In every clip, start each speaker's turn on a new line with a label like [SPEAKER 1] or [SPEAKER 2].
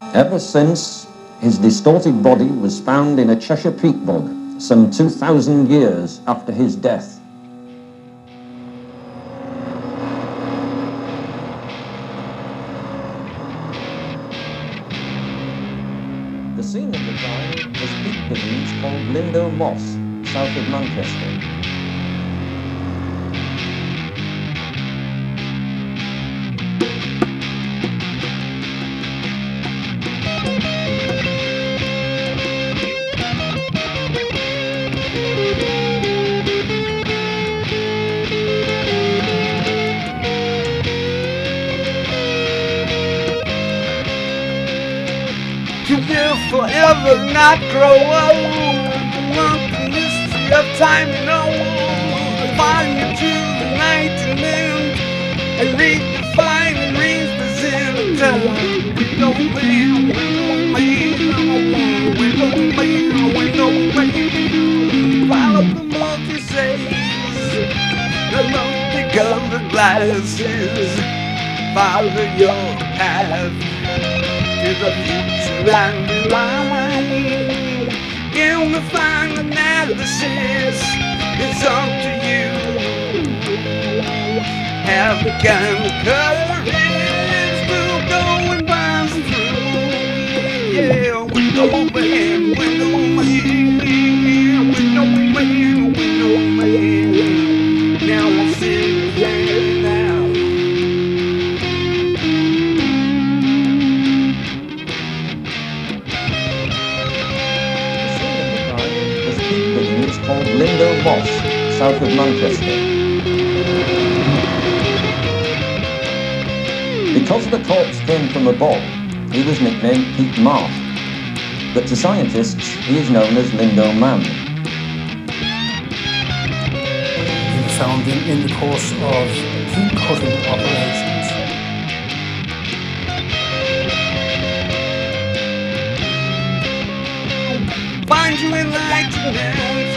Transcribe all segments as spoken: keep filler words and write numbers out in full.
[SPEAKER 1] Ever since his distorted body was found in a Cheshire peat bog some two thousand years after his death. The scene of the crime was peat diggings called Lindo Moss, south of Manchester.
[SPEAKER 2] To live forever, not grow old. Want the mystery of time and old. Find your true enlightenment and redefine and represent. Window man, window man, window man, window man. Follow the multi says, the multi-colored glasses. Follow your path to the future and beyond. In the final analysis, it's up to you. Have the kind of courage to go and pass through. Yeah, window man, window man, window man, window man. Now I see you now.
[SPEAKER 1] Called Lindo Moss, south of Manchester. Because the corpse came from a bog, he was nicknamed Peat Marsh, but to scientists he is known as Lindo Man.
[SPEAKER 3] He was found in, in the course of peat cutting operations.
[SPEAKER 2] Find you enlightenment,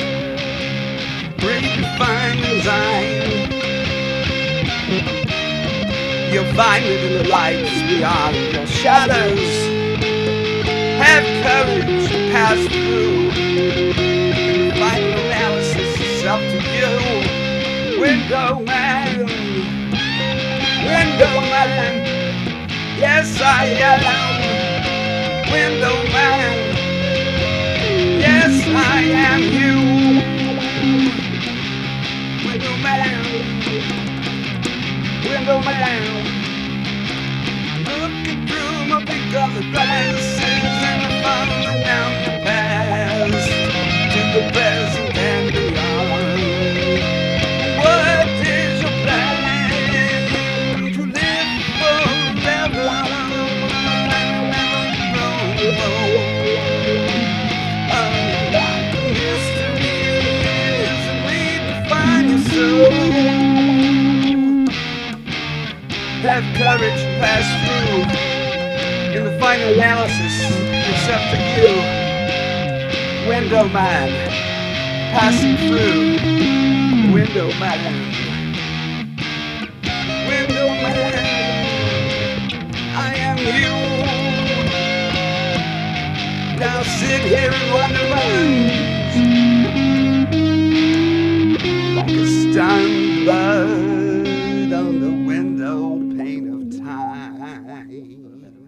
[SPEAKER 2] redefine design. You'll find it in the lights beyond your shadows. Have courage to pass through. The final analysis is up to you. Window man, window man. Yes, I am. Window man. Yes, I am you. Window man, window man. Looking through my big colored glasses and I found down the past to the present and beyond. What is your plan to live forever? Have courage to pass through. In the final analysis, it's up to you. Window man, passing through. Window man, window man. I am you. Now sit here and wonder like a stunned bird on the window pane of time.